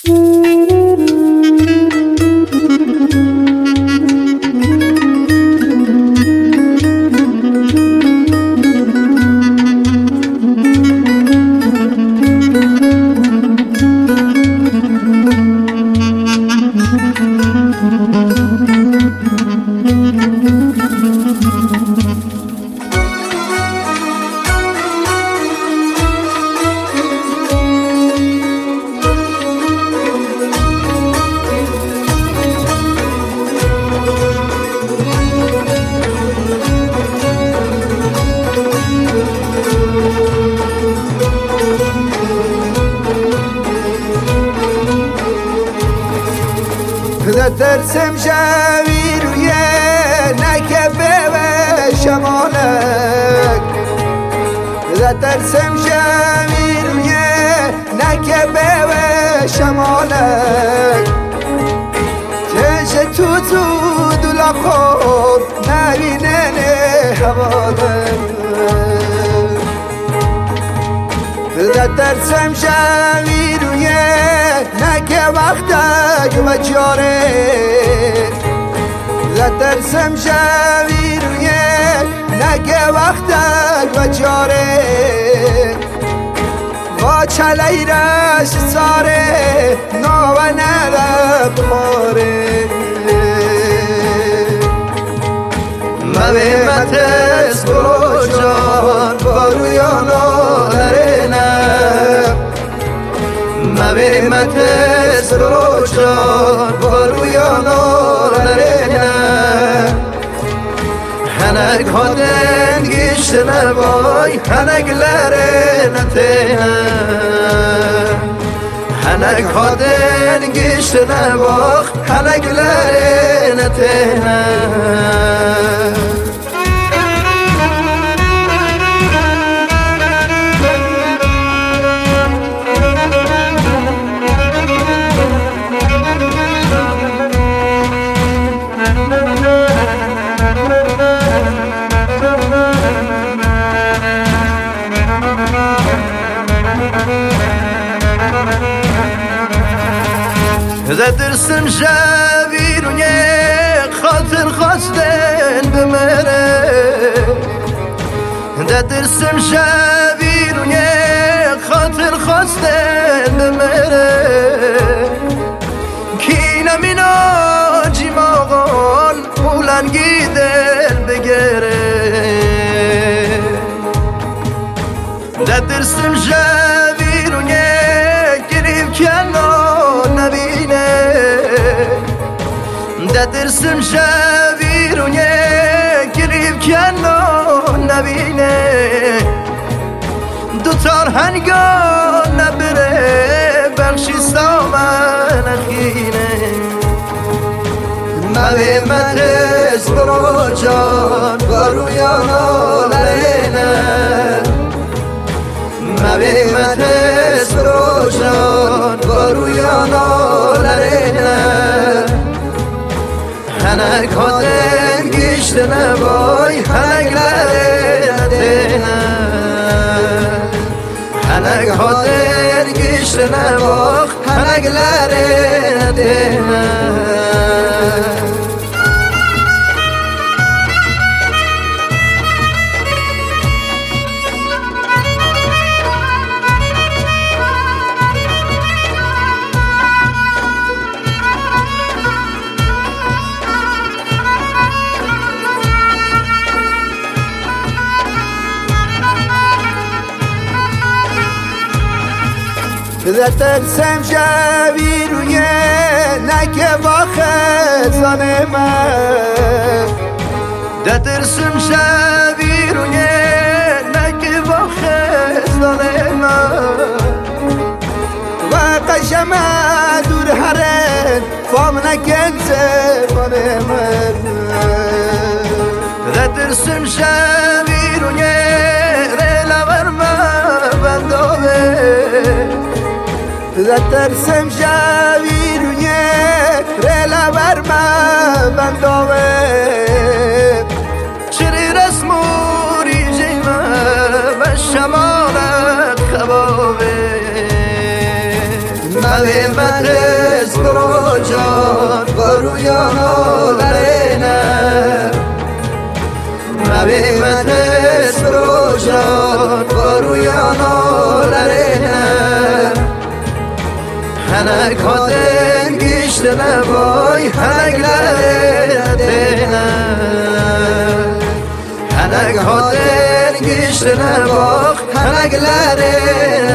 ترسم شوی روی نکبه و شمالک ترسم شوی روی نکبه و شمالک چش تو دولا خود نبینن حوالک ترسم شوی روی نکه وقتک و جاره ترسم شوی روی نکه وقتک و جاره با چلی رش ساره نو و نرب خاره مبیمت از گوشان بارویانو درنم مبیمت از گوشان بارویانو درنم هنگ هادن گیشت نبای هنگ لره نتنم هنگ هادن گیشت نباخ هنگ لره نتنم ترسم شوی روی خاطر خواستن بمره ترسم شوی روی خاطر خواستن بمره کینم اینا جیماغان اولنگی دل بگره ترسم شوی روی گریب کنان نبینه ترسم شوی روی گریب کنان نبینه دوتار هنگان نبره بخشی سامن اخینه مبیمت از برو جان بارویانا لرینه مبیمت از برو جان بارویانا لرینه هنگ هادن گیشت نبای هنگ لره ندینم هنگ هادن گیشت نباخ هنگ لره ندینم ترسم شوی روی نکه با خزان من ترسم شوی روی نکه با خزان من و قشم دور هرن فام نکن زمان من ترسم شوی روی ریلا ورما بندوه ترسم شوی روی ریلا ورما بندوه چری رسموری جیمه و شمال خبابه Mavi medres brojan Varuyan olarene Mavi medres brojan Varuyan olarene Hanek haden giştene boy Haneklerine Hanek haden giştene bak Haneklerine